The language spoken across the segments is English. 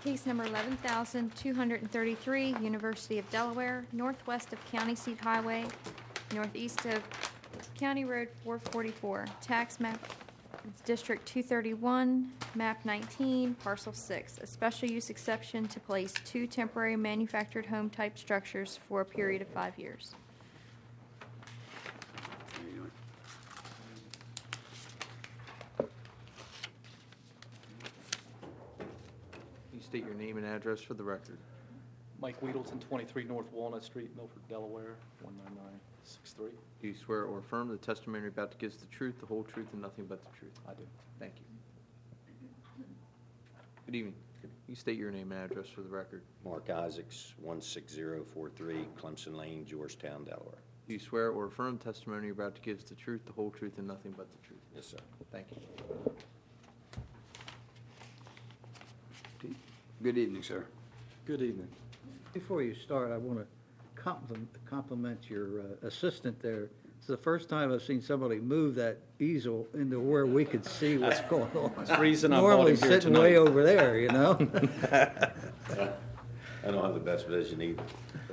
Case number 11,233, University of Delaware, northwest of County Seat Highway, northeast of County Road 444, tax map it's District 231, map 19, parcel 6, a special use exception to place 2 temporary manufactured home type structures for a period of 5 years. State your name and address for the record. Mike Weedleton, 23 North Walnut Street, Milford, Delaware, 19963. Do you swear or affirm the testimony you're about to give is the truth, the whole truth, and nothing but the truth? I do. Thank you. Good evening. You state your name and address for the record. Mark Isaacs, 16043 Clemson Lane, Georgetown, Delaware. Do you swear or affirm the testimony you're about to give is the truth, the whole truth, and nothing but the truth? Yes, sir. Thank you. Good evening, sir. Good evening. Before you start, I want to compliment your assistant there. It's the first time I've seen somebody move that easel into where we could see what's going on. That's the reason I brought Normally him here sitting way tonight. over there, you know? I don't have the best vision either.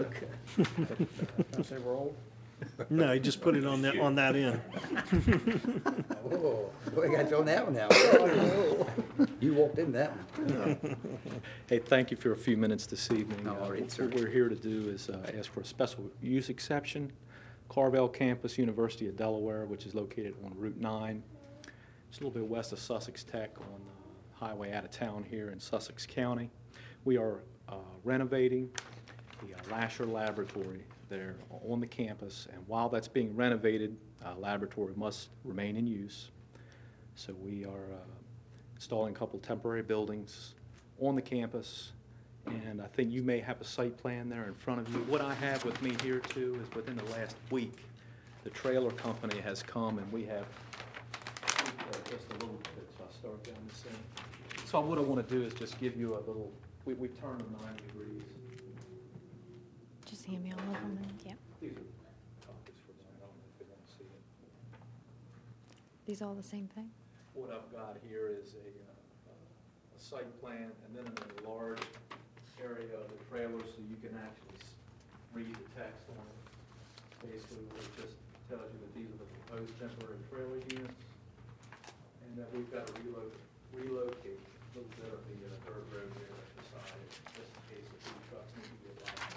Say we're old? No, he just put it on that end. Oh, boy, I got you on that one now. You walked in that one. Hey, thank you for a few minutes this evening. All right, sir. What we're here to do is ask for a special use exception. Carvel Campus, University of Delaware, which is located on Route 9. It's a little bit west of Sussex Tech on the highway out of town here in Sussex County. We are renovating the Lasher Laboratory there on the campus, and while that's being renovated, laboratory must remain in use. So we are installing a couple temporary buildings on the campus, and I think you may have a site plan there in front of you. What I have with me here too is within the last week, the trailer company has come and we have just a little bit, so I'll start down this end. So what I want to do is just give you a little, we've turned them 90 degrees. Just hand me all of them. Yeah. These are copies for them. I don't know if they want to see it. These all the same thing? What I've got here is a site plan and then an enlarged area of the trailer so you can actually read the text on it. Basically, what it just tells you that these are the proposed temporary trailer units and that we've got to relocate a little bit of the third road there at the side, just in case the food trucks need to be allowed.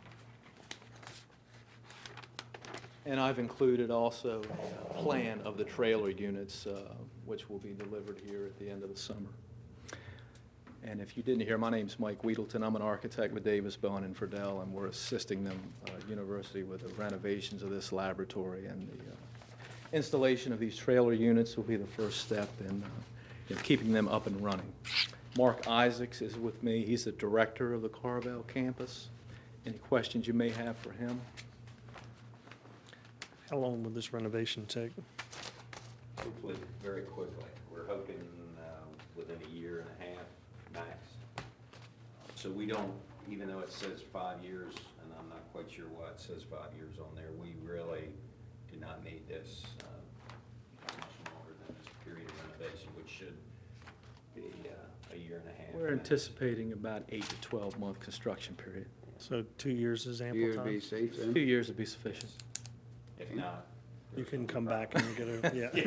And I've included also a plan of the trailer units, which will be delivered here at the end of the summer. And if you didn't hear, my name's Mike Weedleton. I'm an architect with Davis, Bowen, and Friedel, and we're assisting them, University, with the renovations of this laboratory. And the installation of these trailer units will be the first step in keeping them up and running. Mark Isaacs is with me. He's the director of the Carvel campus. Any questions you may have for him? How long will this renovation take? Hopefully, very quickly. We're hoping within a year and a half, max. So we don't, even though it says 5 years, and I'm not quite sure why it says 5 years on there, we really do not need this much longer than this period of renovation, which should be a year and a half. We're anticipating about 8 to 12 month construction period. So 2 years is ample You to be time? safe 2 then? years would be sufficient. If not. You can come back and get a, yeah.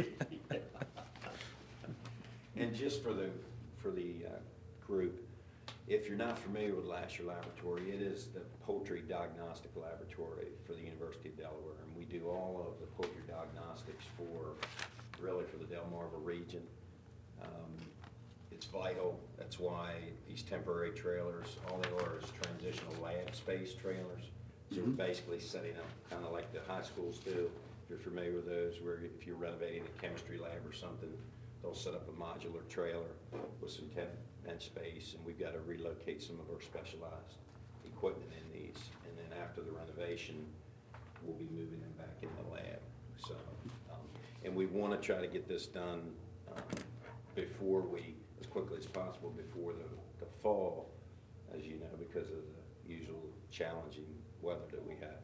And just for the group, if you're not familiar with Lasher Laboratory, it is the poultry diagnostic laboratory for the University of Delaware, and we do all of the poultry diagnostics really for the Delmarva region. It's vital. That's why these temporary trailers, all they are is transitional lab space trailers. So we're basically setting up kind of like the high schools do. If you're familiar with those, where if you're renovating a chemistry lab or something, they'll set up a modular trailer with some temp bench space, and we've got to relocate some of our specialized equipment in these. And then after the renovation, we'll be moving them back in the lab. So, and we want to try to get this done as quickly as possible before the fall, as you know, because of the usual challenging weather that we have.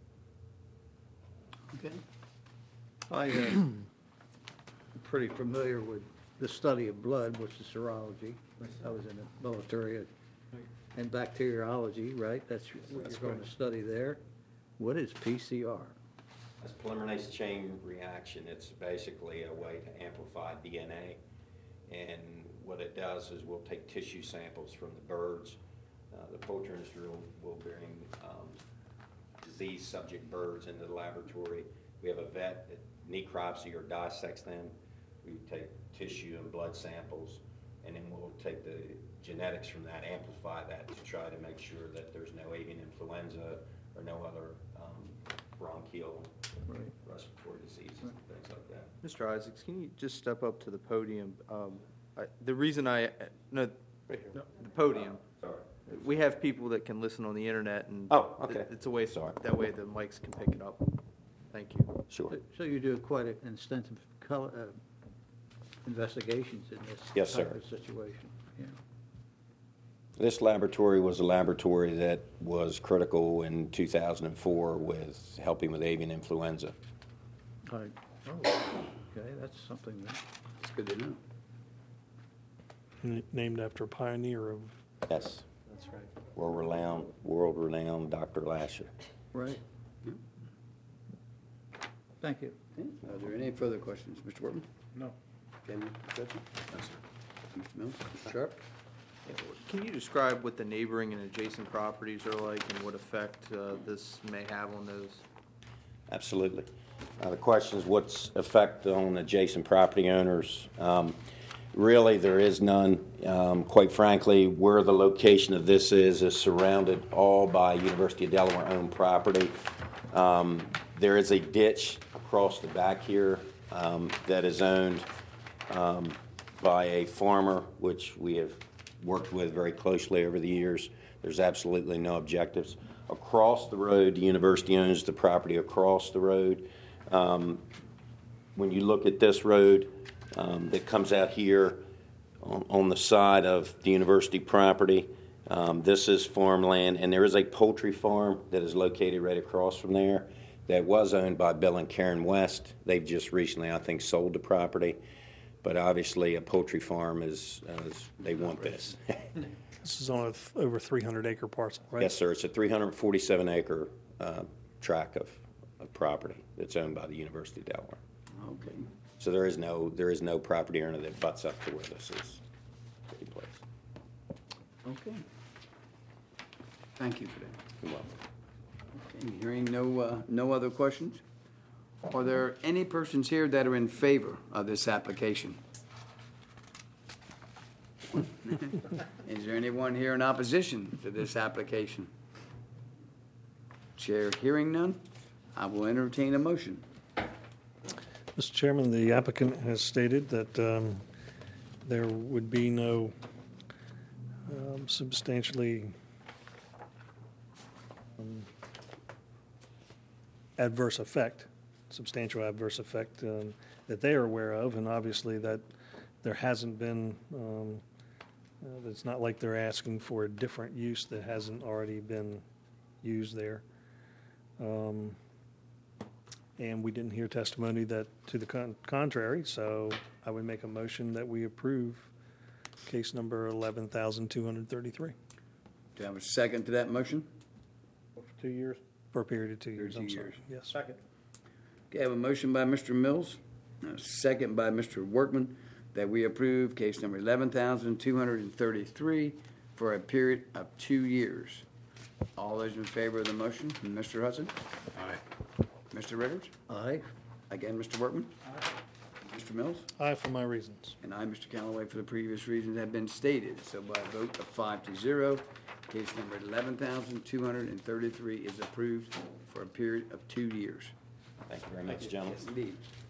Okay. I'm pretty familiar with the study of blood, which is serology. I was in the military. and bacteriology, right? That's what That's you're going to correct. study there. What is PCR? That's polymerase chain reaction. It's basically a way to amplify DNA. And what it does is we'll take tissue samples from the birds. The poultry industry will bring disease subject birds into the laboratory. We have a vet that necropsy or dissects them. We take tissue and blood samples, and then we'll take the genetics from that, amplify that to try to make sure that there's no avian influenza or no other bronchial Right. respiratory diseases and things like that. Mr. Isaacs, can you just step up to the podium? The reason the podium. Sorry. We have people that can listen on the internet, and Oh, okay. it's a way, Sorry. that way the mics can pick it up. Thank you. Sure. So you do quite an extensive investigations in this Yes, type sir. of situation. Yeah. This laboratory was a laboratory that was critical in 2004 with helping with avian influenza. Okay, that's something that, It's good to know. Named after a pioneer of, Yes, That's right. world-renowned Dr. Lasher. right? Thank you. Okay. Are there any further questions? Mr. Workman? No. Okay, Mr. Judson? No, sir. Mr. Mills? Mr. Sharp? Can you describe what the neighboring and adjacent properties are like and what effect this may have on those? Absolutely. The question is what's effect on adjacent property owners? Really, there is none. Quite frankly, where the location of this is surrounded all by University of Delaware-owned property. There is a ditch across the back here that is owned by a farmer, which we have worked with very closely over the years. There's absolutely no objectives. Across the road, the university owns the property across the road. When you look at this road that comes out here on the side of the university property, this is farmland, and there is a poultry farm that is located right across from there that was owned by Bill and Karen West. They've just recently, I think, sold the property. But obviously, a poultry farm is they want this. this is on a over 300-acre parcel, right? Yes, sir. It's a 347-acre tract of property that's owned by the University of Delaware. Okay. So there is no property owner that butts up to where this is taking place. Okay. Thank you for that. You're welcome. Okay, hearing no other questions? Are there any persons here that are in favor of this application? Is there anyone here in opposition to this application? Chair hearing none, I will entertain a motion. Mr. Chairman, the applicant has stated that there would be no substantially substantial adverse effect that they are aware of, and obviously that there hasn't been, it's not like they're asking for a different use that hasn't already been used there. And we didn't hear testimony that to the contrary, so I would make a motion that we approve case number 11,233 Do I have a second to that motion? For 2 years? for a period of 2 years. 2 I'm sorry. years. Yes. Second. Okay, I have a motion by Mr. Mills, a second by Mr. Workman, that we approve case number 11,233 for a period of 2 years. All those in favor of the motion, Mr. Hudson? Aye. Mr. Rickard? Aye. Again, Mr. Workman? Aye. Mr. Mills? Aye, for my reasons. And I, Mr. Callaway, for the previous reasons have been stated. So by a vote of 5-0, case number 11,233 is approved for a period of 2 years. Thank you very much, gentlemen. Yes, indeed.